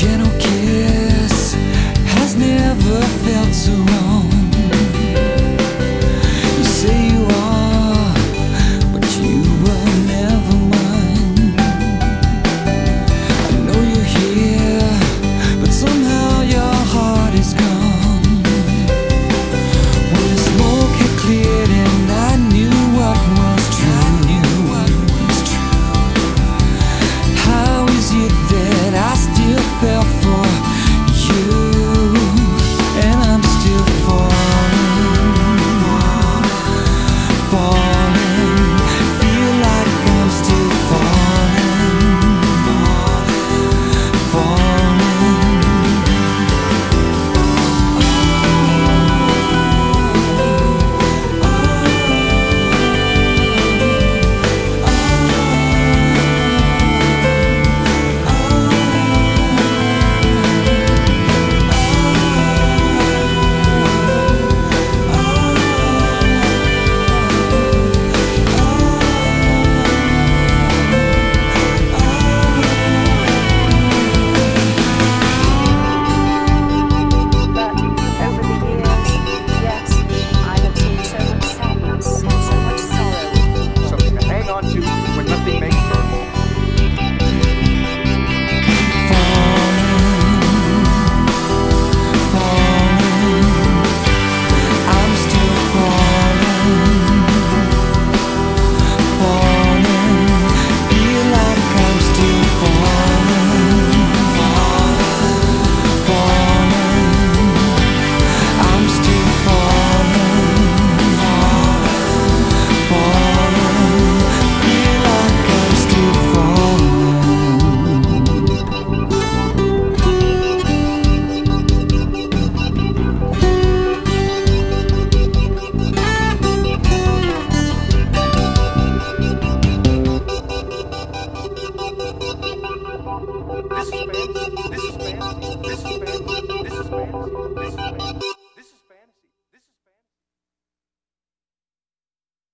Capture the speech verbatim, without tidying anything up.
gentle kiss has never felt so wrong. You say you are, but you were never mine. I know you're here, but somehow your heart is gone. When the smoke had cleared and I knew what was true, I knew what was true. How is it that I still fell for you, and I'm still falling, falling, feel like I'm still falling, falling. This is fancy. This is fancy. This is fancy. This is fancy. This is fancy.